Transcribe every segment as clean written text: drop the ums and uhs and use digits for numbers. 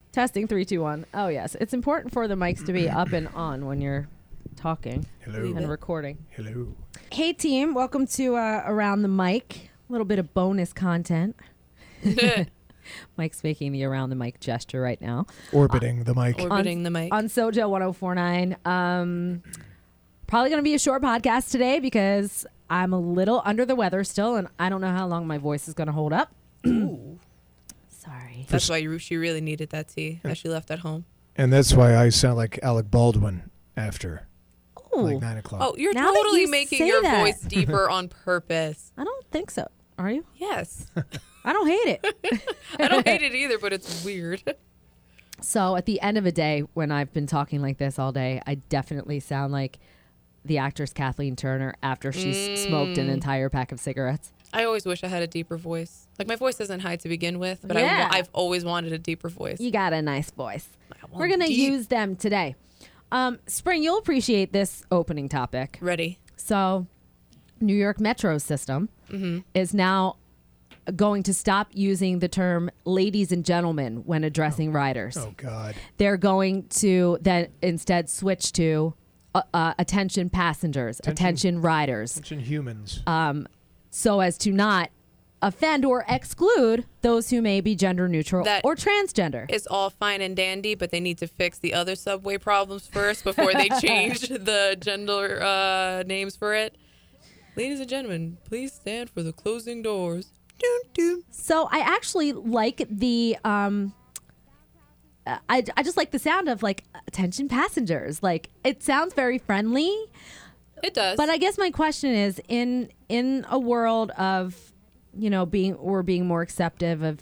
Testing 3, 2, 1. Oh yes, it's important for the mics to be up and on when you're talking and recording. Hello. Hey team, welcome to Around the Mic. A little bit of bonus content. Mike's making the around the mic gesture right now. Orbiting the mic. Orbiting the mic. On Sojo 1049. Probably going to be a short podcast today because I'm a little under the weather still, and I don't know how long my voice is going to hold up. Ooh. Sorry. That's why she really needed that tea that she left at home. And that's why I sound like Alec Baldwin after like 9 o'clock. Oh, you're Now that totally you making say your that. voice deeper on purpose. I don't think so. Are you? Yes. I don't hate it. I don't hate it either, but it's weird. So at the end of a day, when I've been talking like this all day, I definitely sound like the actress Kathleen Turner after she's smoked an entire pack of cigarettes. I always wish I had a deeper voice. Like, my voice isn't high to begin with, but Yeah. I've always wanted a deeper voice. You got a nice voice. I want We're going to deep. use them today. Spring, you'll appreciate this opening topic. Ready. So, New York Metro system is now going to stop using the term ladies and gentlemen when addressing riders. Oh, God. They're going to then instead switch to attention passengers, attention riders, Attention humans. so as to not offend or exclude those who may be gender neutral That- or transgender. It's all fine and dandy, but they need to fix the other subway problems first before they change the gender names for it. Ladies and gentlemen, please stand for the closing doors. Dun, dun. So I actually like the I just like the sound of like attention passengers. Like it sounds very friendly. It does. But I guess my question is in a world of we're being more acceptive of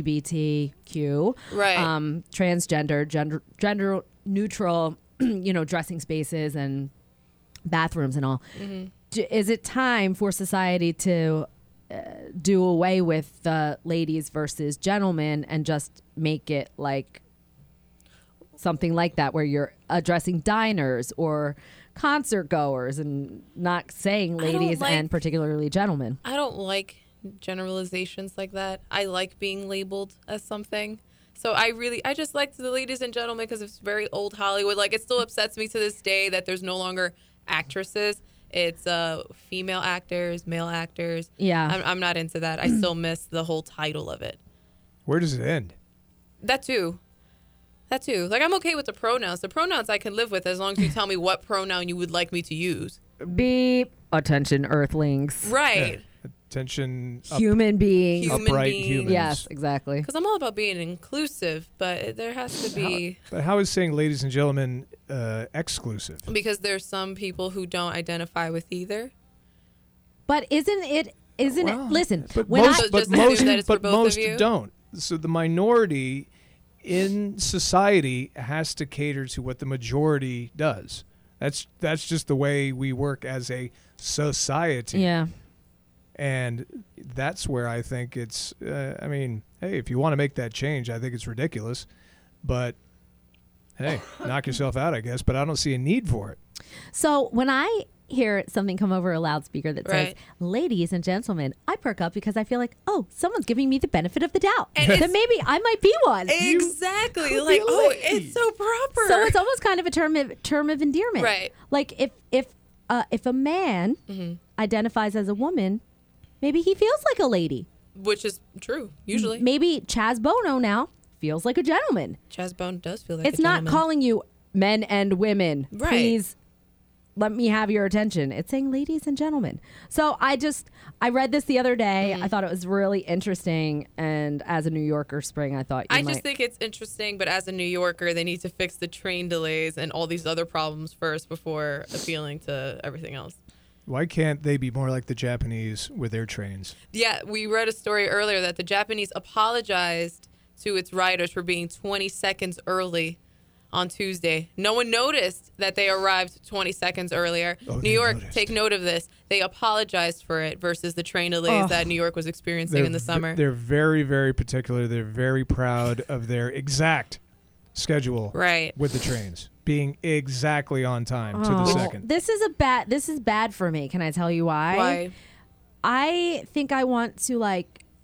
LGBTQ, Right. transgender, gender neutral, dressing spaces and bathrooms and all. Is it time for society to do away with the ladies versus gentlemen and just make it like something like that where you're addressing diners or concert goers and not saying ladies and particularly gentlemen? I don't like generalizations like that. I like being labeled as something. So I just like the ladies and gentlemen because it's very old Hollywood. Like, it still upsets me to this day that there's no longer actresses. It's female actors, male actors. Yeah. I'm not into that. I still miss the whole title of it. Where does it end? That too. Like, I'm okay with the pronouns. The pronouns I can live with as long as you tell me what pronoun you would like me to use. Beep. Attention, earthlings. Right. Attention. Human beings. Human upright beings. humans. Yes, exactly. Because I'm all about being inclusive, but there has to be... But how is saying ladies and gentlemen exclusive? Because there's some people who don't identify with either. But isn't it? Listen, But when most, I, So but just assume most, that it's for but both of most you? don't. So the minority in society has to cater to what the majority does. That's just the way we work as a society. yeah. And that's where I think it's, hey, if you want to make that change, I think it's ridiculous. But, hey, knock yourself out, I guess. But I don't see a need for it. So when I hear something come over a loudspeaker that says, Right. ladies and gentlemen, I perk up because I feel like, oh, someone's giving me the benefit of the doubt. And That it's- maybe I might be one. Exactly. could Like, be a oh, lady. it's so proper. So it's almost kind of a term of endearment. Right. Like if a man Mm-hmm. identifies as a woman, maybe he feels like a lady. Which is true, usually. Maybe Chaz Bono now feels like a gentleman. Chaz Bone does feel like It's a not gentleman. calling you men and women. Right. Please let me have your attention. It's saying ladies and gentlemen. So I read this the other day. Mm-hmm. I thought it was really interesting. And as a New Yorker, Spring, I thought you I might. just think it's interesting, but as a New Yorker, they need to fix the train delays and all these other problems first before appealing to everything else. Why can't they be more like the Japanese with their trains? Yeah, we read a story earlier that the Japanese apologized to its riders for being 20 seconds early on Tuesday. No one noticed that they arrived 20 seconds earlier. Oh, New they York, noticed. take note of this. They apologized for it versus the train delays that New York was experiencing in the summer. They're very, very particular. They're very proud of their exact schedule Right. with the trains being exactly on time to the second. This is bad for me. Can I tell you why? Why? I think I want to like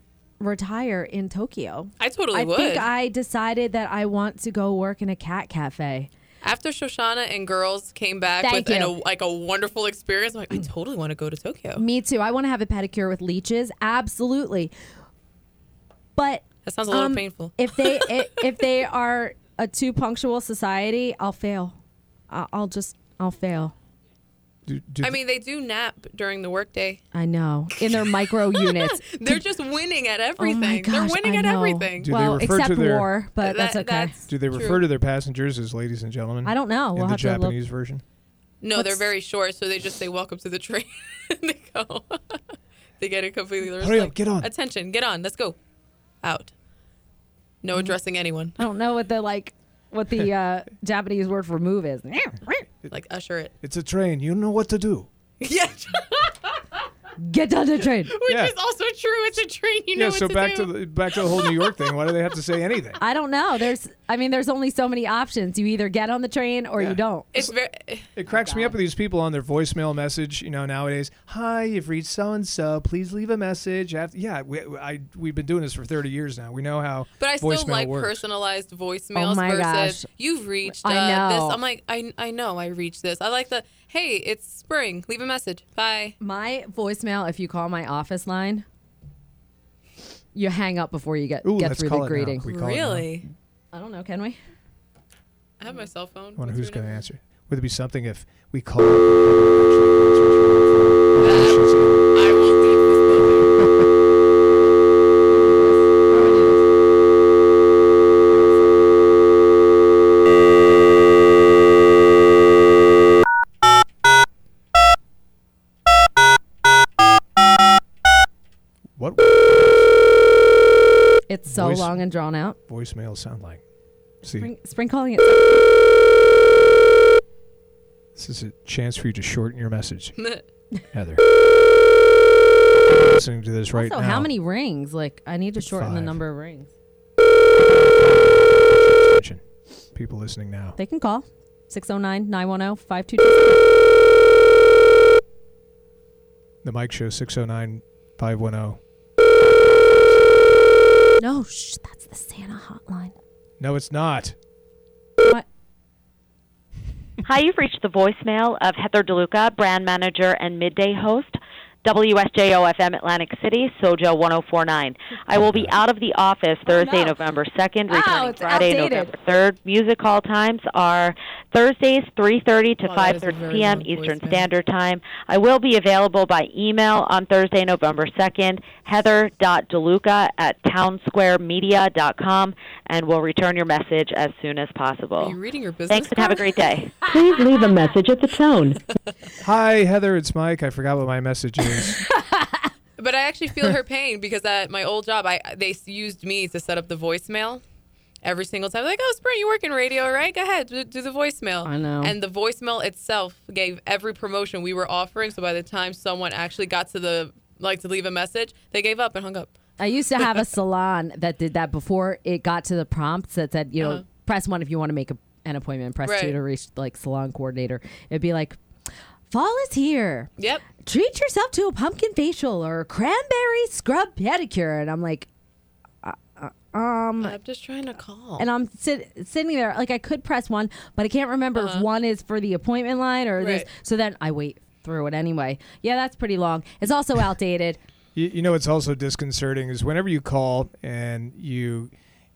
retire in Tokyo. I totally I would. think I decided that I want to go work in a cat cafe. After Shoshana and girls came back Thank with you. a wonderful experience, I'm like, I totally want to go to Tokyo. Me too. I want to have a pedicure with leeches. Absolutely. But That sounds a little painful. if they are a too punctual society, I'll fail. I'll fail. I mean, they do nap during the workday. I know. In their micro units. They're just winning at everything. Oh my gosh, They're winning I at know. everything. Do they Well, refer except to their- war, but that's okay. Do they refer to their passengers as ladies and gentlemen? I don't know. In We'll the have to look. Japanese version? No, What's- they're very short, so they just say welcome to the train. And they go. They get it completely. They're just Hurry up, like, get on. Attention, get on. Let's go. Out. No addressing anyone. I don't know what the Japanese word for move is. Like usher it. It's a train. You know what to do. Yeah. Get on the train. Which Yeah. is also true. It's a train. You know Yeah, what so to back do. to the whole New York thing. Why do they have to say anything? I don't know. There's only so many options. You either get on the train or Yeah. you don't. It's very. It cracks me up with these people on their voicemail message. Nowadays, hi, you've reached so and so. Please leave a message. We've been doing this for 30 years now. We know how. But I still voicemail like works. personalized voicemails Oh my versus gosh. you've reached I know. this. I'm like, I know I reached this. I like the, hey, it's spring. Leave a message. Bye. My voicemail, if you call my office line, you hang up before you get Ooh, let's through call the it now. greeting. Can we call it now? Really? I don't know. Can we? I have my cell phone. I wonder What's who's your going to number? answer. Would it be something if we call her and actually answers her phone? I will leave this building. What It's so Voice- long and drawn out. voicemails sound like? See, Spring calling it. this is a chance for you to shorten your message, Heather. Listening to this right Also, now. how many rings? Like, I need to shorten the 5. number of rings. Attention. People listening now. They can call 609-910-5227. The Mike Show 609-510. No, shh, that's the Santa hotline. No, it's not. What? Hi, you've reached the voicemail of Heather DeLuca, brand manager and midday host, WSJO-FM Atlantic City, Sojo 1049. I will be out of the office Thursday, no. November 2nd, Wow, returning it's Friday, outdated. November 3rd. Music call times are Thursdays, 3:30 to Wow, that is a 5:30 very p.m. long Eastern voicemail. Standard Time. I will be available by email on Thursday, November 2nd, heather.deluca@townsquaremedia.com, and will return your message as soon as possible. Are you reading your business Thanks and have a card? great day. Please leave a message at the tone. Hi, Heather. It's Mike. I forgot what my message is. But I actually feel her pain because at my old job, they used me to set up the voicemail every single time. Like, oh, Spring, you work in radio, right? Go ahead, do the voicemail. I know. And the voicemail itself gave every promotion we were offering. So by the time someone actually got to to leave a message, they gave up and hung up. I used to have a salon that did that before it got to the prompts that said, press 1 if you want to make an appointment, press 2 Right. to reach like salon coordinator. It'd be like, fall is here. Yep. Treat yourself to a pumpkin facial or cranberry scrub pedicure. And I'm like, I'm just trying to call. and I'm sitting there like I could press 1, but I can't remember if 1 is for the appointment line or this. Right. So then I wait through it anyway. Yeah, that's pretty long. It's also outdated. You know what's also disconcerting is whenever you call and you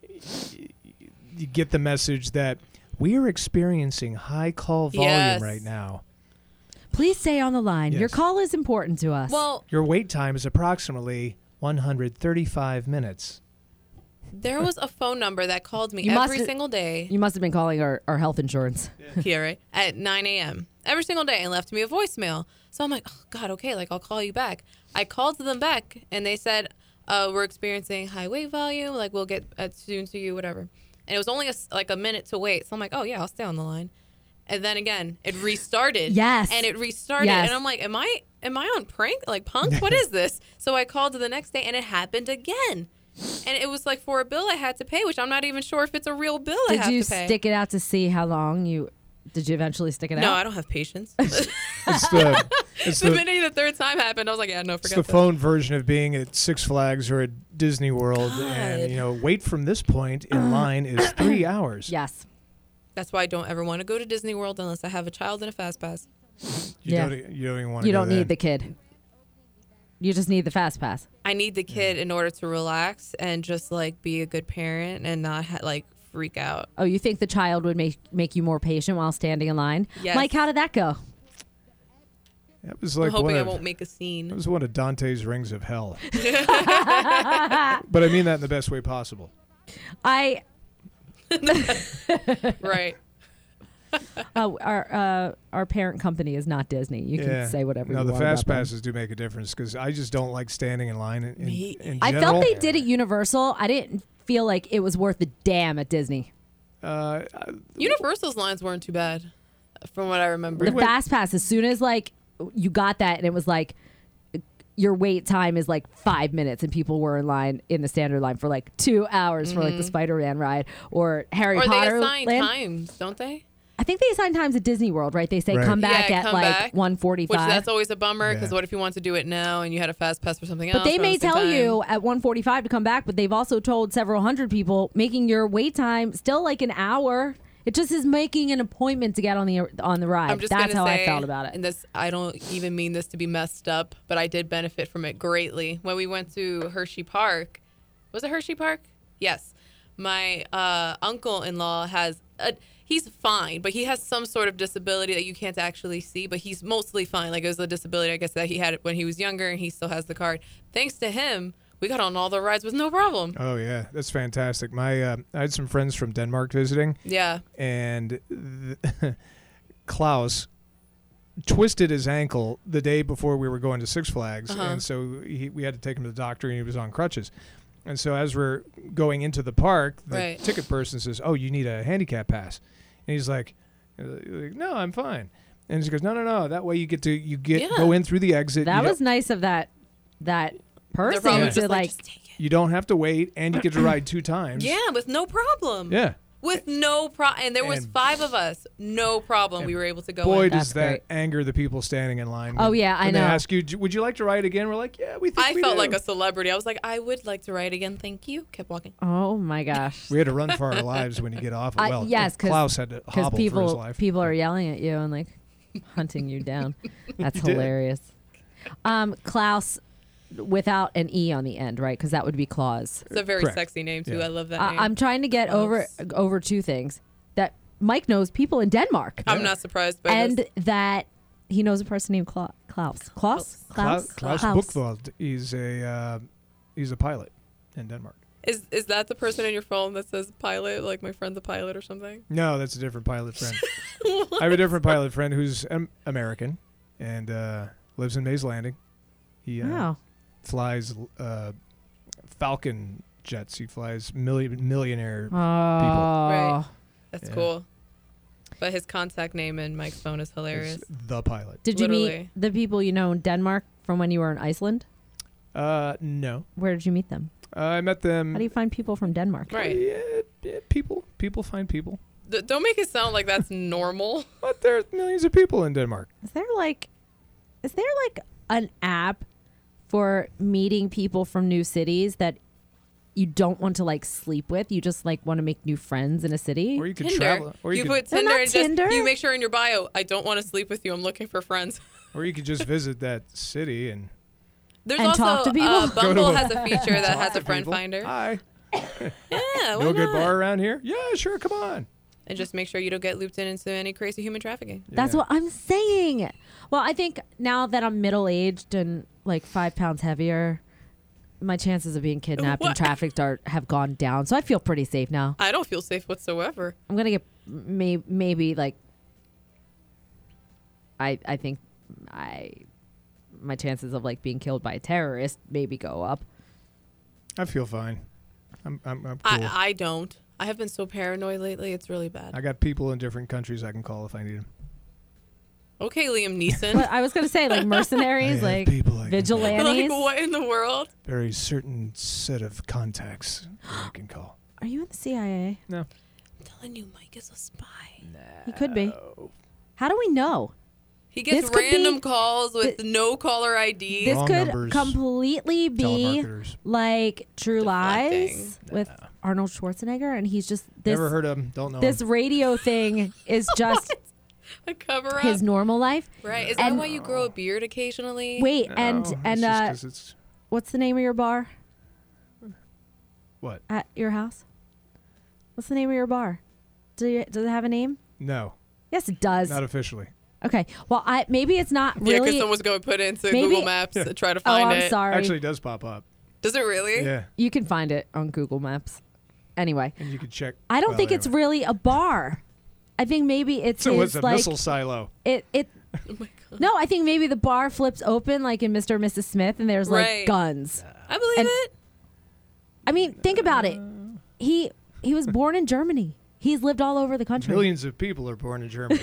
get the message that we are experiencing high call volume Yes. right now. Please stay on the line. Your Yes. call is important to us. Well, Your wait time is approximately 135 minutes. there was a phone number that called me You must every have- single day. you must have been calling our health insurance. Here, right? At 9 a.m. every single day and left me a voicemail. So I'm like, oh, God, okay, like I'll call you back. I called them back and they said, we're experiencing high wait volume. Like we'll get soon to you, whatever. And it was only a minute to wait. So I'm like, oh, yeah, I'll stay on the line. And then again, it restarted. Yes. And it restarted. Yes. And I'm like, am I on prank? Like punk? What is this? So I called the next day and it happened again. And it was like for a bill I had to pay, which I'm not even sure if it's a real bill I Did have you to pay. stick it out to see how long you? Did you eventually stick it No, out? I don't have patience. It's the It's The the, minute the third time happened, I was like, yeah, no, it's forget the this. phone version of being at Six Flags or at Disney World, and wait from this point in line is 3 hours. Yes. That's why I don't ever want to go to Disney World unless I have a child and a fast pass. You Yeah. don't even want to. You don't need the kid. You just need the fast pass. I need the kid in order to relax and just like be a good parent and not like freak out. Oh, you think the child would make you more patient while standing in line? Yes. Mike, how did that go? That was I'm like hoping one I of, won't make a that scene. was one of Dante's Rings of Hell. But I mean that in the best way possible. I Right. our parent company is not Disney. You can say whatever No, you the want. fast about them. passes do make a difference because I just don't like standing in line in I general. felt they did at Universal. I didn't feel like it was worth the damn at Disney. Universal's lines weren't too bad, from what I remember. The fast pass, as soon as like you got that, and it was like your wait time is like 5 minutes, and people were in line in the standard line for like 2 hours for like the Spider-Man ride or Harry or Potter they assign land. times, don't they? I think they assign times at Disney World, right? They say Right. come back Yeah, at come like back, 1:45. Which that's always a bummer because Yeah. what if you want to do it now and you had a fast pass for something else? But they around may the same tell time? you at 1:45 to come back, but they've also told several hundred people making your wait time still like an hour. It just is making an appointment to get on the ride. I'm just That's gonna how say, I felt about it. And this, I don't even mean this to be messed up, but I did benefit from it greatly when we went to Hershey Park. Was it Hershey Park? Yes. My uncle-in-law has he's fine, but he has some sort of disability that you can't actually see, but he's mostly fine. Like it was a disability, I guess, that he had when he was younger, and he still has the card. Thanks to him, we got on all the rides with no problem. Oh yeah, that's fantastic. I had some friends from Denmark visiting, Yeah. and Klaus twisted his ankle the day before we were going to Six Flags, and so we had to take him to the doctor, and he was on crutches. And so as we're going into the park, the Right. ticket person says, "Oh, you need a handicap pass," and he's like, "No, I'm fine." And she goes, "No. That way you get Yeah. go in through the exit. That You was don't- nice of that They're person probably Yeah. to just like. just take it. You don't have to wait, and you get to ride 2 times. Yeah, with no problem. Yeah. With no problem. And there was And- 5 of us. No problem. We were able to go Boy, in. does That's that great. anger the people standing in line. Oh, yeah, I when know. They ask you, "Would you like to ride again?" We're like, "Yeah, we think I we felt do." like a celebrity. I was like, I would like to ride again. Thank you. Kept walking. Oh my gosh. We had to run for our lives when you get off. Well, yes, Klaus had to Because hobble for his people life. people are yelling at you and like hunting you down. That's did. hilarious. Klaus, without an E on the end, right? Because that would be Claus. It's a very Correct. sexy name, too. Yeah. I love that name. I'm trying to get over 2 things. That Mike knows people in Denmark, I'm not surprised by and this. that he knows a person named Klaus. Klaus? Klaus Klaus. Buchwald. He's a pilot in Denmark. Is that the person in your phone that says pilot, like my friend's a pilot or something? No, that's a different pilot friend. I have a different pilot friend who's American and lives in Mays Landing. He Wow. flies Falcon jets. He flies millionaire. Oh. Right. That's Yeah. cool. But his contact name in Mike's phone is hilarious. Is the pilot. Did you meet Literally. the people you know in Denmark from when you were in Iceland? No. Where did you meet them? I met them. How do you find people from Denmark? Right. Yeah, people find people. Don't make it sound like that's normal. But there's millions of people in Denmark. Is there like an app for meeting people from new cities that you don't want to like sleep with? You just like want to make new friends in a city? Or you could Tinder. travel. Or you you put could, They're Tinder not and Tinder. just you make sure in your bio, I don't want to sleep with you. I'm looking for friends. or you could just visit that city and There's And also talk to people? Go Bumble to a- has a feature that talk has to a friend people. finder. Hi. Yeah, why No good not? bar around here? Yeah, sure. Come on. And just make sure you don't get looped into any crazy human trafficking. That's Yeah. what I'm saying. Well, I think now that I'm middle aged and like 5 pounds heavier, my chances of being kidnapped and What? trafficked have gone down. So I feel pretty safe now. I don't feel safe whatsoever. I'm gonna get maybe like I think my chances of like being killed by a terrorist maybe go up. I feel fine. I'm cool. I don't. I have been so paranoid lately. It's really bad. I got people in different countries I can call if I need them. Okay, Liam Neeson. But I was gonna say like mercenaries, I have like people I can vigilantes. Like, what in the world? very certain set of contacts that I can call. Are you in the CIA? No. I'm telling you, Mike is a spy. He could be. How do we know? He gets This could random be- calls with no caller ID. This Wrong could numbers. completely be Telemarketers. like True Lies Deflecting. with Arnold Schwarzenegger, and he's just this. Never heard of him. Don't know This him. radio thing is just A cover up. his normal life. Right. Is that and- why you grow a beard occasionally? Wait, No, and it's just 'cause it's what's the name of your bar what? at your house? What's the name of your bar? Does it have a name? No, Yes, it does. not officially. Okay. Well, maybe it's not Yeah, because really. someone's going to put it into Maybe- Google Maps to try to Oh, find I'm it. sorry. Actually, it does pop up. Does it really? Yeah, You can find it on Google Maps. Anyway, and you can check. I don't well, think it's anyway. really a bar. I think maybe it's So his it's a like missile silo. it. Oh my God. No, I think maybe the bar flips open like in Mr. and Mrs. Smith, and there's like Right. guns. I believe And- it. I mean, think about it. He was born in Germany. He's lived all over the country. Millions of people are born in Germany.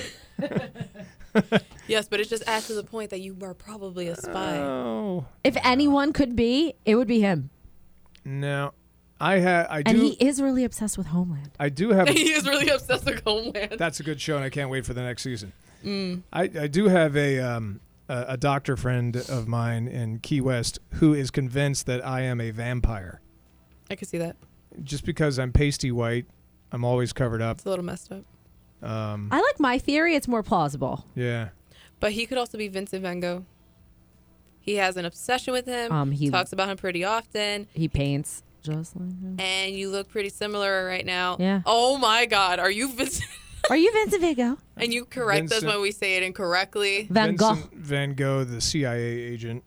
Yes, but it just adds to the point that you are probably a spy. Oh If anyone could be, it would be him. no, I And he do is really obsessed with Homeland. I do have. He is really obsessed with Homeland. That's a good show, and I can't wait for the next season. Mm. I do have a doctor friend of mine in Key West who is convinced that I am a vampire. I can see that. Just because I'm pasty white, I'm always covered up. It's a little messed up. I like my theory. It's more plausible. Yeah. But he could also be Vincent Van Gogh. He has an obsession with him. He Talks about him pretty often. He paints just like him. And you look pretty similar right now. Yeah. Oh my God. Are you Vincent? Are you Vincent Van Gogh? And you correct us Vincent- when we say it incorrectly. Van Gogh. Vincent Van Gogh, the CIA agent.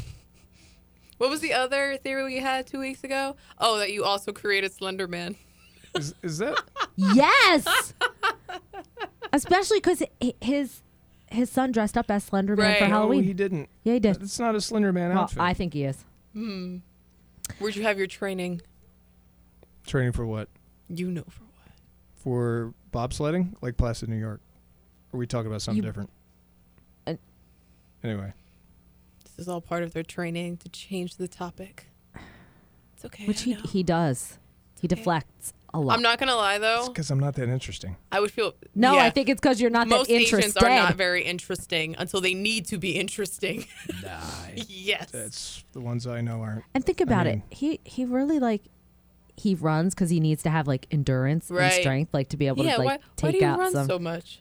What was the other theory we had 2 weeks ago? Oh, that you also created Slender Man. Is that? Yes. Especially because his son dressed up as Slender Man Right. for No, Halloween. No, he didn't. Yeah, he did. It's not a Slender Man Well, outfit. I think he is. Where'd you have your training? Training for what? You know for what? For bobsledding, Lake Placid, New York. Or are we talking about something You- different? Uh, Anyway, This is all part of their training to change the topic. It's okay. Which I know. he does. He deflects a lot. I'm not going to lie, though. because I'm not that interesting. I would feel. No, yeah, I think it's because you're not most that interested. Asians are not very interesting until they need to be interesting. Nah, Yes. that's the ones I know aren't. And think about mean- it. He really like he runs because he needs to have like endurance Right. and strength, like to be able Yeah, to like why take do you out run some. so much?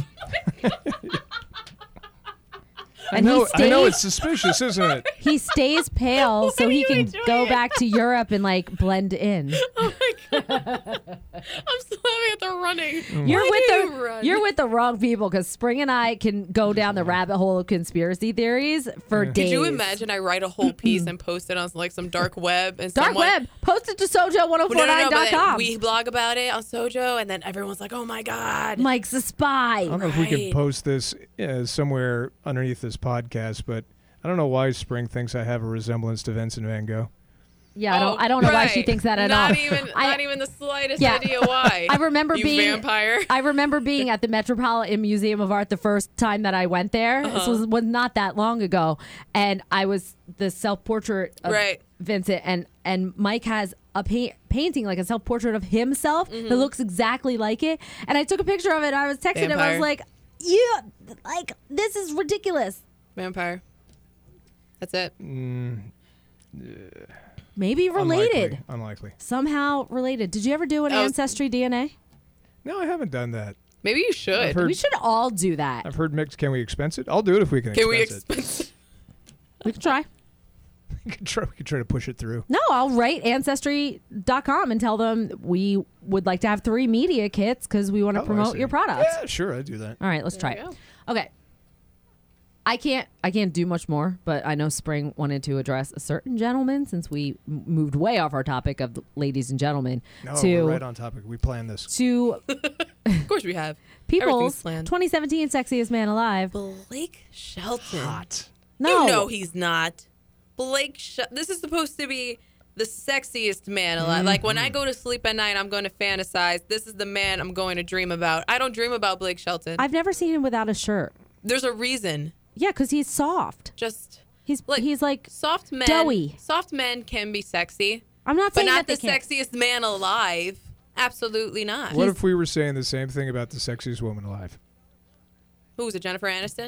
And he I know stays- it's suspicious, isn't it? He stays pale so are he you can enjoying go it? back to Europe and like blend in. Oh my God. I'm still having at the running. You're Why with do the you run? you're with the wrong people because Spring and I can go down the rabbit hole of conspiracy theories for days. Could you imagine I write a whole piece and post it on like some dark web and Dark someone, web. Post it to Well, no, but then sojo1049.com. we blog about it on Sojo, and then everyone's like, "Oh my God!" Mike's a spy. I don't know if we Right. could post this somewhere underneath this podcast, but I don't know why Spring thinks I have a resemblance to Vincent Van Gogh. Yeah, I don't know why she right. thinks that at not all. Even, not even the slightest Yeah. idea why. I remember you being vampire. I remember being at the Metropolitan Museum of Art the first time that I went there. This was not that long ago, and I was the self-portrait of Right. Vincent, and Mike has a painting like a self-portrait of himself that looks exactly like it. And I took a picture of it. And I was texting him. I Vampire. was like, "Yeah, like this is ridiculous." Vampire. That's it. Maybe related. Unlikely. Somehow related. Did you ever do an I was- Ancestry DNA? No, I haven't done that. Maybe you should. I've heard- We should all do that. I've heard mixed. Can we expense it? I'll do it if we can. Can we expense it. expense it? We could try. We could try to push it through. No, I'll write Ancestry.com and tell them we would like to have 3 media kits because we want to Oh, I promote see. your products. Yeah, sure, I'd do that. All right, let's try There it. you Okay. I can't do much more, but I know Spring wanted to address a certain gentleman since we moved way off our topic of the ladies and gentlemen No, to we're right on topic. We planned this. to Of course we have. people's Everything's planned. 2017 sexiest man alive. Blake Shelton. Hot. No, You know he's not. This is supposed to be the sexiest man alive. Like when I go to sleep at night, I'm going to fantasize. This is the man I'm going to dream about. I don't dream about Blake Shelton. I've never seen him without a shirt. There's a reason. Yeah, because he's soft. Just He's Like, like soft men. doughy. Soft men can be sexy, I'm not but saying not the that they can't. sexiest man alive. Absolutely not. What if we were saying the same thing about the sexiest woman alive? Who was it? Jennifer Aniston?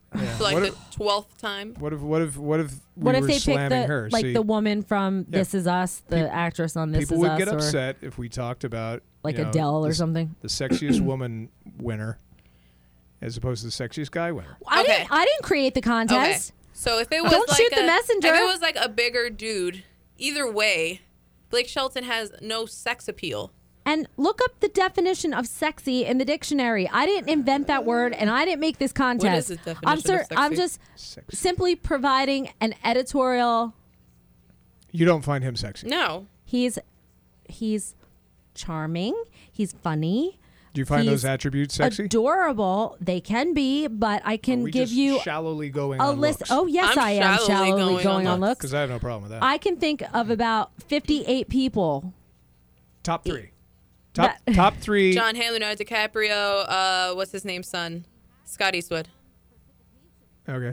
Yeah. for like What the if- 12th time. What if we What if were they pick slamming the her? like See, the woman from Yeah. This Is Us, the Peop- actress on This people Is would Us, get or upset if we talked about like you know, Adele or the- something? the sexiest woman winner, as opposed to the sexiest guy winner. Okay. I didn't create the contest. So if it was Don't like shoot the messenger. If it was like a bigger dude, either way, Blake Shelton has no sex appeal. And look up the definition of sexy in the dictionary. I didn't invent that word, and I didn't make this contest. the definition I'm of sexy? I'm just Sexy. simply providing an editorial. You don't find him sexy. No. He's charming. He's funny. Do you find He's those attributes sexy? Adorable. They can be, but I Or can we give just you shallowly going a on list. looks? Oh yes, I'm I am shallowly going on looks. Because I have no problem with that. I can think of about 58 people. Top three. That- Top three. John Hamm, Leonardo DiCaprio, what's his name, son? Scott Eastwood. Okay.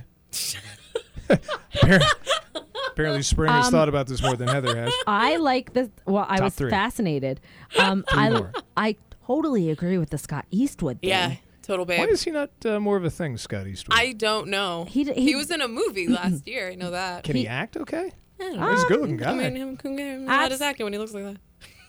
Apparently, Spring has thought about this more than Heather has. I like this. Well, I Top was three. fascinated. Three more. I totally agree with the Scott Eastwood thing. Yeah, total babe. Why is he not more of a thing, Scott Eastwood? I don't know. He was in a movie last year. I know that. Can he act okay? I don't know. He's a good-looking guy. I mean, him can get how does acting when he looks like that?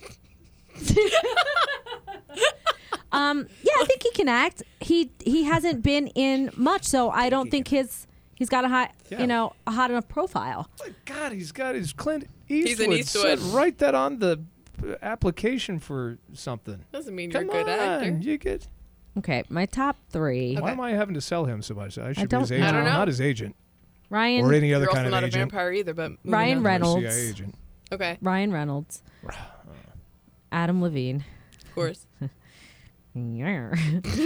Yeah, I think he can act. He hasn't been in much, so I don't think he's got a high, Yeah. a hot enough profile. My God, he's got his Clint Eastwood. He's an Eastwood. Write that on the application for something. Doesn't mean you're Come a good actor. on, you get. Okay, my top three: Why am I having to sell him so much? I should be don't his know. agent. I don't I'm know. not his agent Ryan or any other You're kind also of not a agent. vampire either, but moving Ryan on. Or a Reynolds. CIA agent. Okay, Ryan Reynolds, Adam Levine. of course. Yeah.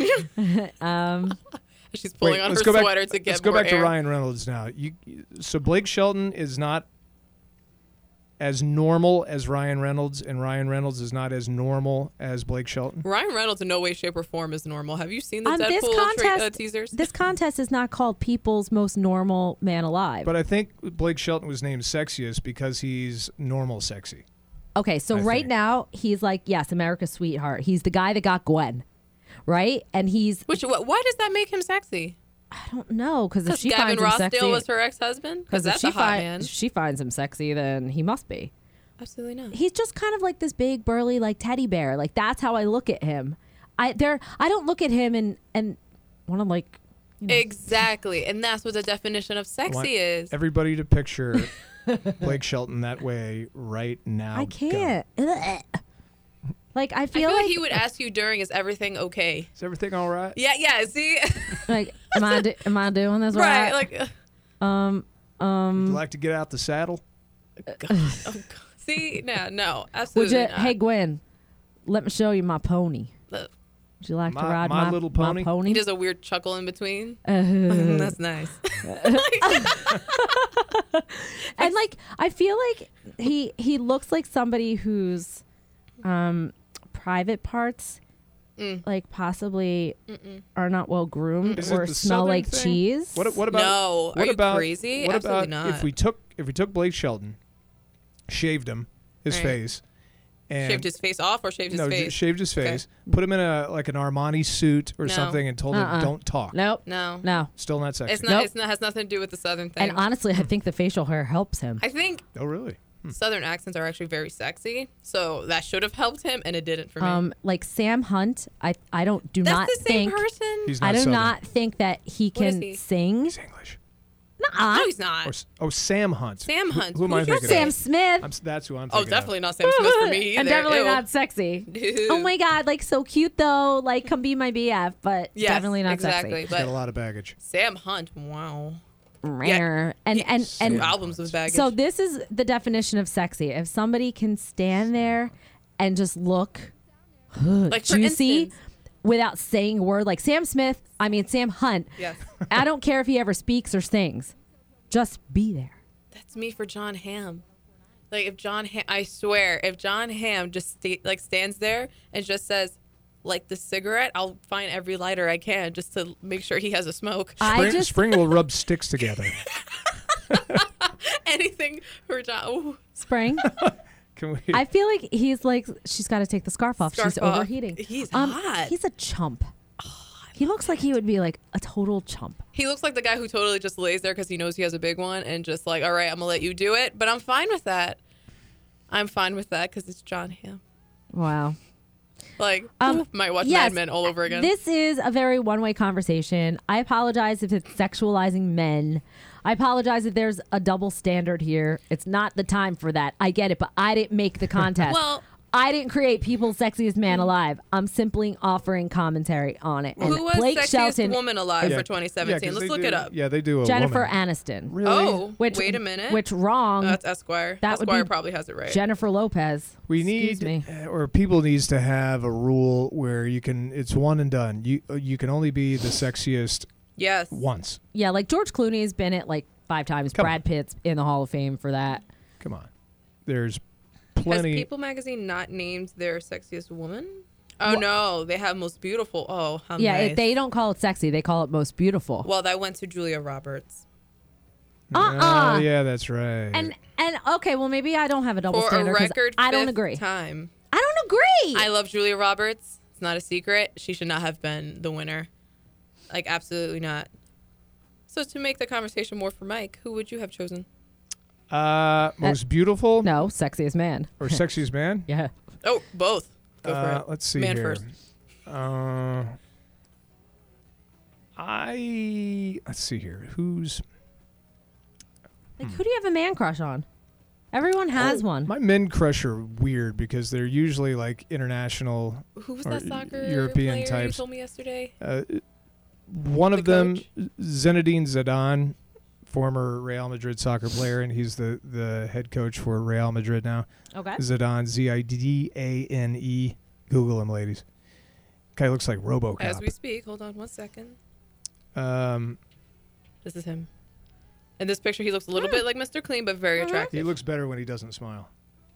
She's pulling Wait, on her let's go back- sweater to get Let's go more back to air. Ryan Reynolds now. So Blake Shelton is not as normal as Ryan Reynolds, and Ryan Reynolds is not as normal as Blake Shelton. Ryan Reynolds in no way, shape, or form is normal. Have you seen the This Deadpool contest, teasers? this contest is not called People's Most Normal Man Alive. But I think Blake Shelton was named sexiest because he's normal sexy. Okay, so I right think. now he's like, yes, America's sweetheart. He's the guy that got Gwen, right? And he's Why does that make him sexy? I don't know because if Because she Gavin finds him Rossdale sexy, was her ex-husband? Because if that's a hot man. if she finds him sexy, then he must be. Absolutely not. He's just kind of like this big burly like teddy bear. Like that's how I look at him. I don't look at him and want to like. Exactly. And that's what the definition of I want sexy is. everybody to picture Blake Shelton that way right now. I Go. can't. Ugh. Like I I feel feel like like he would ask you during, is everything okay? Is everything all right? Yeah, see? like am I doing this right. right? Like, Would you like to get out the saddle? God. Oh, God. See? No, Would absolutely you? not. Hey Gwen, let me show you my pony. Uh, Would you like to My- ride my my little pony? My pony? He does a weird chuckle in between. Uh-huh. That's nice. And like I feel like he looks like somebody whose private parts like possibly are not well groomed Is it or the smell Southern like thing? cheese. What about? No. What Are you about, crazy? What Absolutely about not. if we took Blake Shelton, shaved him, his Right. face, and Shaved his face off or shaved his no, face? shaved his Okay. face, put him in an Armani suit or No. something, and told him don't talk. Nope. No. No. Still not sexy. It's not. Nope. It's not. Has nothing to do with the Southern thing. And honestly, I think the facial hair helps him. I think Oh really? Southern accents are actually very sexy, so that should have helped him, and it didn't for me. Like Sam Hunt, I don't do That's not the same think person. He's not I do Southern. not think that he What is can he? sing. He's English. Nuh-uh. No, he's not. Sam Hunt. Sam Hunt. Who am I Who's your thinking Sam of? Smith. That's who I'm Oh, thinking definitely of. not Sam Smith for me either. And definitely Ew. not sexy. Ew. Oh my god, like so cute though. Like come be my BF, but Yes, definitely not exactly. He's got a But lot of baggage. Sam Hunt, wow. sexy. And Two albums of baggage. so this is the definition of sexy. If somebody can stand there and just look like for juicy instance, without saying a word, like Sam Hunt. yes, I don't care if he ever speaks or sings. Just be there. that's me for John Hamm. Like if John Hamm, I swear, if John Hamm just stands there and just says, like the cigarette, I'll find every lighter I can just to make sure he has a smoke. Spring will rub sticks together. Anything for John. Ooh, Spring. Can we? I feel like he's like she's got to take the scarf off. Scarf She's off. overheating. He's hot. He's a chump. He looks like he would be like a total chump. He looks like the guy who totally just lays there because he knows he has a big one and just like, all right, I'm going to let you do it. But I'm fine with that. I'm fine with that because it's John Hamm. Wow. Like, might watch yes, Mad Men all over again. This is a very one-way conversation. I apologize if it's sexualizing men. I apologize if there's a double standard here. It's not the time for that. I get it, but I didn't make the contest. Well, I didn't create People's Sexiest Man Alive. I'm simply offering commentary on it. And who was Blake Sexiest Shelton, Woman Alive Yeah. for 2017? Yeah, 'cause Let's they look it up. Yeah, they do a Jennifer woman. Aniston. Really? Oh, Which, wait a minute. Which wrong? No, that's Esquire. That would Esquire be probably has it right. Jennifer Lopez. We Excuse need, me. or people needs to have a rule where you can. It's one and done. You can only be the sexiest Yes. once. Yeah, like George Clooney's been it like 5 times. Come Brad Pitt's in the Hall of Fame for that. Come on. There's Has plenty. People magazine not named their sexiest woman? Oh, no. They have most beautiful. Oh, how nice. They don't call it sexy. They call it most beautiful. Well, that went to Julia Roberts. Yeah, that's right. And okay, well maybe I don't have a double For a standard 'cause record I don't fifth agree. time. I don't agree. I love Julia Roberts. It's not a secret. She should not have been the winner. Like, absolutely not. So to make the conversation more for Mike, who would you have chosen? Most beautiful No, sexiest man. or sexiest man? Yeah. Oh, both. Go for it. Let's see Man here. first. Let's see here. Who's Like who do you have a man crush on? Everyone has one. my men crush are weird because they're usually like international. Who was or that soccer European player types. you told me yesterday? One of The them, coach? Zinedine Zidane, former Real Madrid soccer player, and he's the head coach for Real Madrid now. Okay. Zidane, Zidane. Google him, ladies. Guy looks like RoboCop. As we speak. Hold on 1 second. This is him. In this picture, he looks a little bit like Mr. Clean, but very He attractive. looks better when he doesn't smile.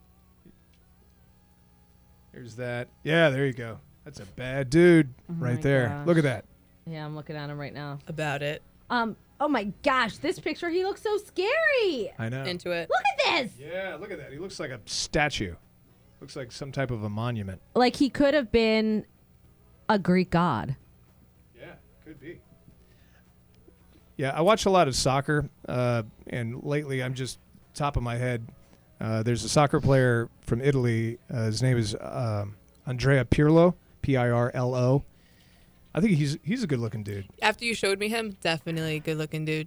Here's that. Yeah, there you go. That's a bad dude right my there. gosh. Look at that. Yeah, I'm looking at him right now. About it. Oh my gosh, this picture, he looks so scary. I know. Into it. Look at this. Yeah, look at that. He looks like a statue. Looks like some type of a monument. Like he could have been a Greek god. Yeah, could be. Yeah, I watch a lot of soccer, and lately I'm just top of my head. There's a soccer player from Italy. His name is Andrea Pirlo, Pirlo. I think he's a good-looking dude. After you showed me him, definitely a good-looking dude.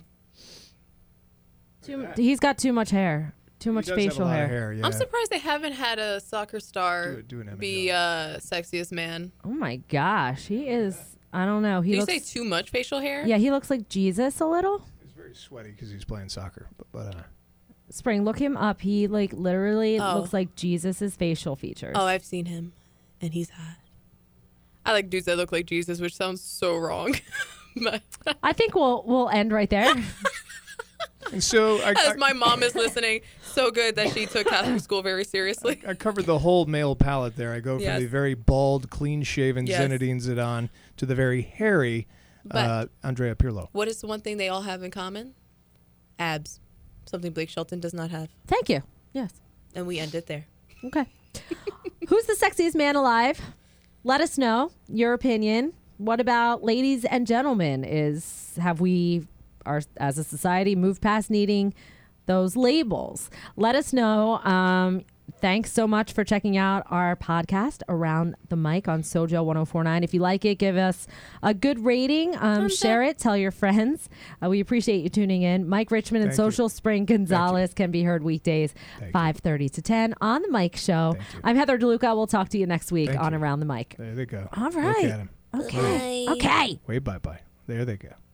He's got too much hair. Too much He does have a facial lot of hair. yeah. I'm surprised they haven't had a soccer star Do an image be sexiest man. Oh my gosh, he is. I don't know. He Did you looks. say too much facial hair? Yeah, he looks like Jesus a little. He's very sweaty because he's playing soccer. But Spring, look him up. He like literally Oh. looks like Jesus's facial features. Oh, I've seen him, and he's hot. I like dudes that look like Jesus, which sounds so wrong. But I think we'll end right there. and so as my mom is listening, so good that she took Catholic school very seriously. I covered the whole male palette there. I go from Yes. the very bald, clean-shaven Yes. Zinedine Zidane to the very hairy But- Andrea Pirlo. What is the one thing they all have in common? Abs. Something Blake Shelton does not have. Thank you. Yes. And we end it there. Okay. Who's the sexiest man alive? Let us know your opinion. What about ladies and gentlemen? Have we, as a society, moved past needing those labels? Let us know. Thanks so much for checking out our podcast, Around the Mic on Sojo 1049. If you like it, give us a good rating. Share it. Tell your friends. We appreciate you tuning in. Mike Richmond and Thank you. Social Spring Gonzalez can be heard weekdays, Thank you. 5:30 to 10 on the Mike Show. Thank you. I'm Heather DeLuca. We'll talk to you next week Thank on you. Around the Mic. There they go. All Look right. at him. Okay. Okay. Wave bye-bye. There they go.